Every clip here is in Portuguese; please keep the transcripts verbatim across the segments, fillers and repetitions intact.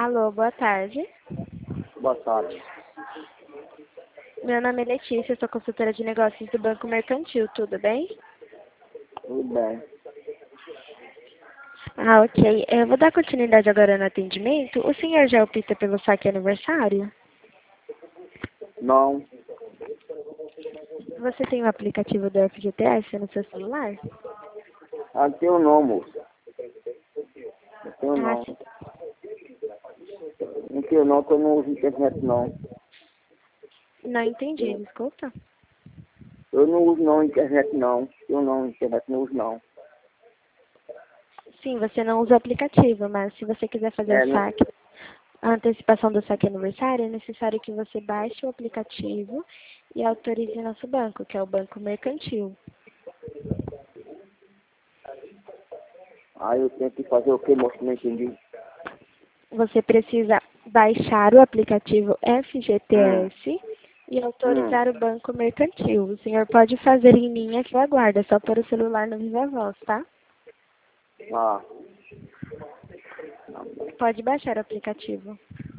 Alô, boa tarde. Boa tarde. Meu nome é Letícia, sou consultora de negócios do Banco Mercantil, tudo bem? Tudo bem. Ah, ok. Eu vou dar continuidade agora no atendimento. O senhor já opta pelo saque aniversário? Não. Você tem o aplicativo do F G T S no seu celular? Ah, não tenho não, moço. Não tenho Ah, não. sim. Não tenho não, que eu não uso internet não. Não entendi, desculpa. Eu não uso não internet não. Eu não, internet não uso não. Sim, você não usa o aplicativo, mas se você quiser fazer É, o não, saque, a antecipação do saque aniversário, é necessário que você baixe o aplicativo e autorize nosso banco, que é o Banco Mercantil. aí eu tenho que fazer o que, moço? Não entendi. Você precisa baixar o aplicativo F G T Hum. S e Hum. autorizar o Banco Mercantil. O senhor pode fazer em linha que eu aguardo, é só pôr o celular no Viva Voz, tá? Ah. Pode baixar o aplicativo.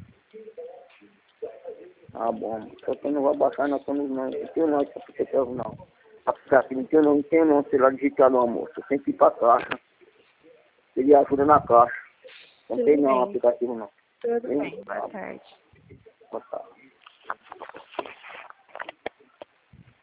Ah, bom. Só que eu não vou baixar não, eu não, não tenho não, esse aplicativo não. Aplicativo, não tenho não, não tenho não, celular digital não, moço. Eu tenho que ir pra caixa. Pedir ajuda na caixa. Não Tudo tem não bem, aplicativo não. tudo Tem? bem. Boa Ah, tarde. boa tarde.